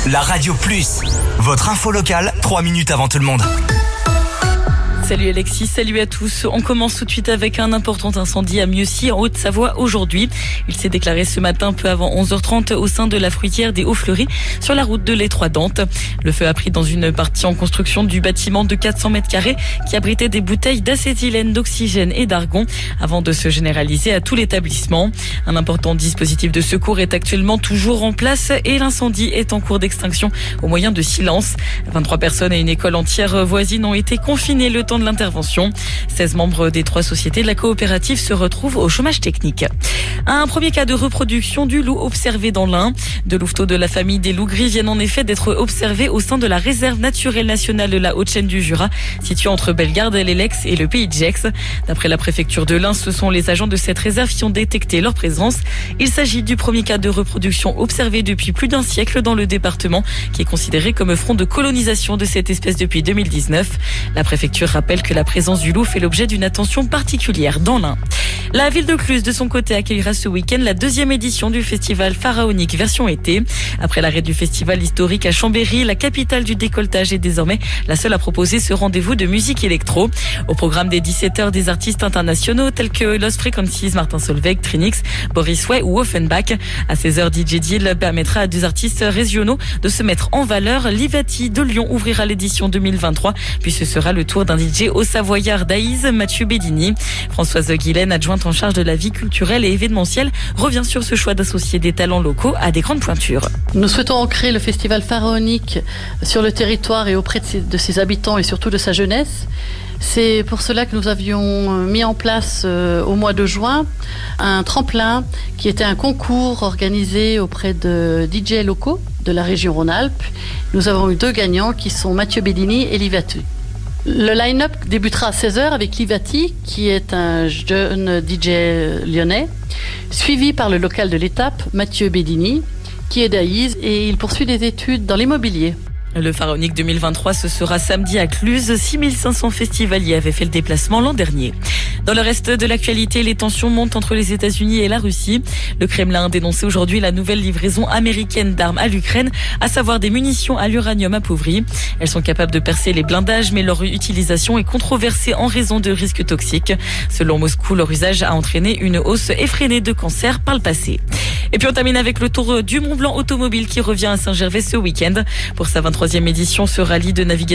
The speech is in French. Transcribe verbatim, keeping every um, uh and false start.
La Radio Plus, votre info locale, trois minutes avant tout le monde. Salut Alexis, salut à tous. On commence tout de suite avec un important incendie à Mieuxy en Haute-Savoie aujourd'hui. Il s'est déclaré ce matin peu avant onze heures trente au sein de la fruitière des Hauts-Fleuris sur la route de l'Étroit-Dante. Le feu a pris dans une partie en construction du bâtiment de quatre cents mètres carrés qui abritait des bouteilles d'acétylène, d'oxygène et d'argon avant de se généraliser à tout l'établissement. Un important dispositif de secours est actuellement toujours en place et l'incendie est en cours d'extinction au moyen de silence. vingt-trois personnes et une école entière voisine ont été confinées le temps de l'intervention. seize membres des trois sociétés de la coopérative se retrouvent au chômage technique. Un premier cas de reproduction du loup observé dans l'Ain. Deux louveteaux de la famille des loups gris viennent en effet d'être observés au sein de la réserve naturelle nationale de la Haute-Chaîne du Jura, située entre Bellegarde, l'Elex et le Pays de Gex. D'après la préfecture de l'Ain, ce sont les agents de cette réserve qui ont détecté leur présence. Il s'agit du premier cas de reproduction observé depuis plus d'un siècle dans le département, qui est considéré comme front de colonisation de cette espèce depuis deux mille dix-neuf. La préfecture rappelle que la présence du loup fait l'objet d'une attention particulière dans l'Ain. La ville de Cluses, de son côté, accueillera ce week-end la deuxième édition du festival pharaonique version été. Après l'arrêt du festival historique à Chambéry, la capitale du décolletage est désormais la seule à proposer ce rendez-vous de musique électro. Au programme des dix-sept heures, des artistes internationaux tels que Lost Frequencies, Martin Solveig, Trinix, Boris Way ou Offenbach. À seize heures, D J Deal permettra à deux artistes régionaux de se mettre en valeur. Livati de Lyon ouvrira l'édition deux mille vingt-trois, puis ce sera le tour d'un D J au Savoyard d'Aïs, Mathieu Bedini. Françoise Guilaine, adjointe en charge de la vie culturelle et événementielle, revient sur ce choix d'associer des talents locaux à des grandes pointures. Nous souhaitons ancrer le festival pharaonique sur le territoire et auprès de ses, de ses habitants et surtout de sa jeunesse. C'est pour cela que nous avions mis en place euh, au mois de juin un tremplin qui était un concours organisé auprès de D J locaux de la région Rhône-Alpes. Nous avons eu deux gagnants qui sont Mathieu Bedini et Livati. Le line-up débutera à seize heures avec Livati, qui est un jeune D J lyonnais, suivi par le local de l'étape, Mathieu Bedini, qui est d'Aïs et il poursuit des études dans l'immobilier. Le Pharaonique deux mille vingt-trois, ce sera samedi à Cluses. six mille cinq cents festivaliers avaient fait le déplacement l'an dernier. Dans le reste de l'actualité, les tensions montent entre les États-Unis et la Russie. Le Kremlin a dénoncé aujourd'hui la nouvelle livraison américaine d'armes à l'Ukraine, à savoir des munitions à l'uranium appauvri. Elles sont capables de percer les blindages, mais leur utilisation est controversée en raison de risques toxiques. Selon Moscou, leur usage a entraîné une hausse effrénée de cancers par le passé. Et puis on termine avec le Tour du Mont Blanc automobile qui revient à Saint-Gervais ce week-end. Pour sa vingt-troisième édition, ce rallye de navigation